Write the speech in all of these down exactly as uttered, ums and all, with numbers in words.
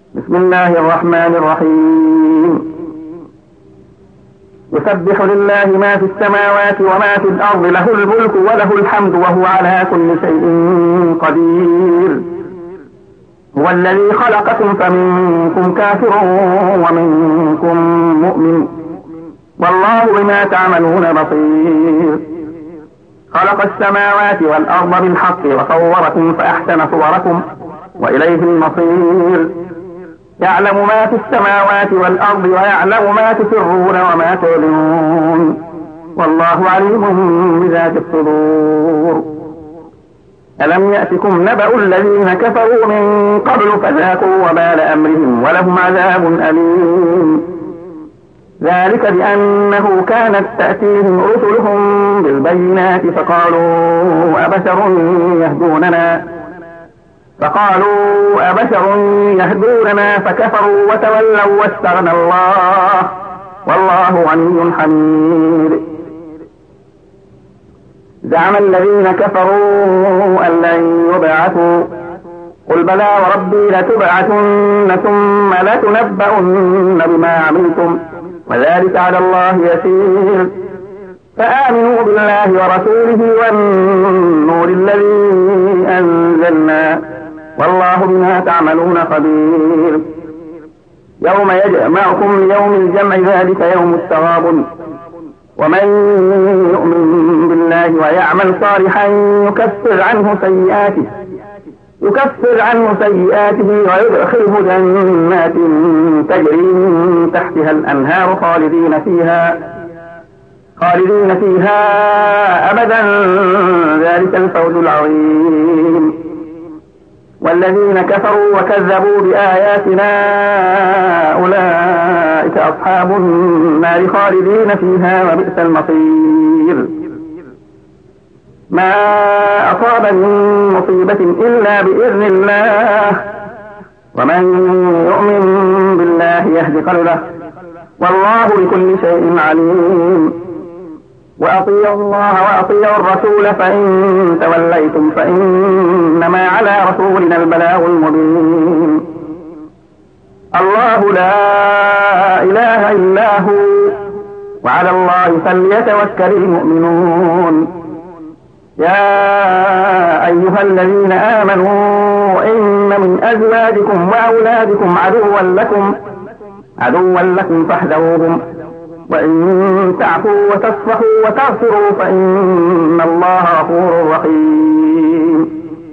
بسم الله الرحمن الرحيم. يسبح لله ما في السماوات وما في الأرض، له الملك وله الحمد وهو على كل شيء قدير. هو الذي خلقكم فمنكم كافر ومنكم مؤمن، والله بما تعملون بصير. خلق السماوات والأرض بالحق وصوركم فأحسن صوركم وإليه المصير. يعلم ما في السماوات والأرض ويعلم ما تسرون وما تعلنون، والله عليم بذات الصدور. ألم يأتكم نبأ الذين كفروا من قبل فذاقوا وبال أمرهم ولهم عذاب أليم. ذلك بأنه كانت تأتيهم رسلهم بالبينات فقالوا أبشر يهدوننا فقالوا أبشر يهدوننا فكفروا وتولوا واستغنى الله والله غني حميد. زعم الذين كفروا أن لن يبعثوا، قل بلى وربي لتبعثن ثم لتنبؤن بما عملتم وذلك على الله يسير. فآمنوا بالله ورسوله والنور الذي أنزلنا والله بما تعملون خبير. يوم يجمعكم ليوم الجمع ذلك يوم التغابن، ومن يؤمن بالله ويعمل صالحا يكفر عنه سيئاته يكفر عنه سيئاته ويدخله جنات تجري من تحتها الأنهار خالدين فيها خالدين فيها أبدا، ذلك الفوز العظيم. والذين كفروا وكذبوا بآياتنا أولئك أصحاب النار خالدين فيها وبئس المصير. ما أصاب من مصيبة إلا بإذن الله، ومن يؤمن بالله يهد قلبه والله بكل شيء عليم. وأطيعوا الله وأطيعوا الرسول فإن توليتم فإنما على رسولنا البلاغ المبين. الله لا إله إلا هو وعلى الله فليتوكل المؤمنون. يا أيها الذين آمنوا إن من أزواجكم وأولادكم عدوا لكم عدوا لكم فاحذروهم، وإن تعفوا وتصفحوا وتغفروا فإن الله غفور رحيم.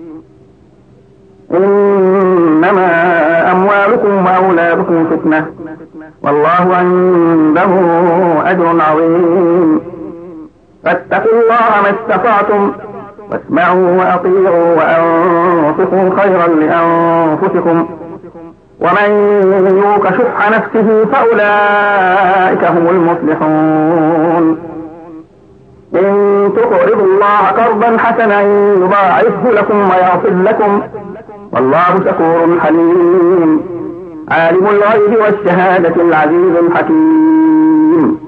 إنما أموالكم وأولادكم فتنة والله عنده أجر عظيم. فاتقوا الله ما استطعتم واسمعوا وأطيعوا وأنفقوا خيرا لأنفسكم، ومن يوق شح نفسه فأولئك هم المفلحون. إن تقرضوا الله قرضا حسنا يضاعفه لكم ويغفر لكم والله شكور حليم. عالم الغيب والشهادة العزيز الحكيم.